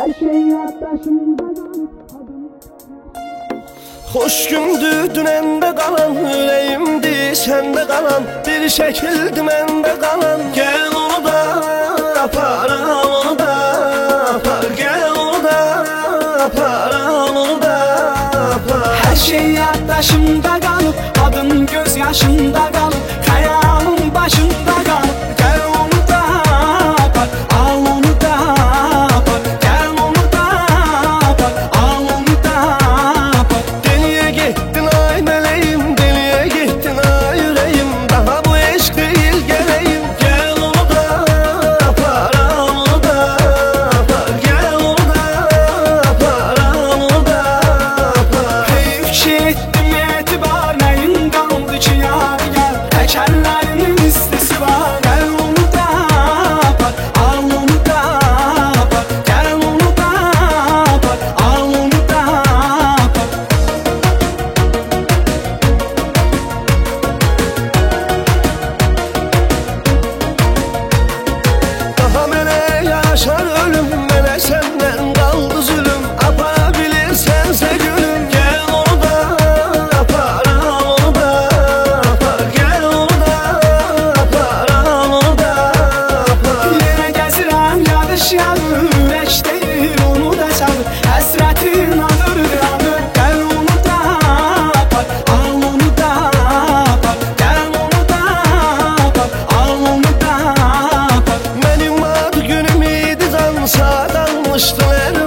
Her şey yaklaşımda. Hoş gündü dünende kalan, yüreğimdi sende kalan, bir şekildi mende kalan. Gel onu da apar, al onu da apar, gel onu da apar, al onu da apar. Her şey yaklaşımda kalıp, adın gözyaşında kalıp, kayağımın başında kalıp. Gel onu da apar, al onu da apar, gel onu da apar, al onu da apar. Deliye gittin ay meleğim, deliye gittin ay yüreğim, daha bu eşk değil geleyim. Gel onu da apar, al onu da apar, gel onu da apar, al onu da apar. Heyif ettim etibar, neyin kaldı ki yar gel. Tekerlerin listesi var. Gel onu da apar, al onu da apar, gel onu da apar, al onu da apar. Daha mene yaşar ölüm, mene senden kaldı zulüm. Aparabilirsense gülüm, gel onu da apar, al onu da apar, gel onu da apar, al onu da apar. Yine gezirəm yadış yanır, eş değil onu da çalır. Həsrətin alır yanır. Gel onu da apar, al onu da apar, gel onu da apar, al onu da apar. Benim ad günüm idi, dansa dalmıştın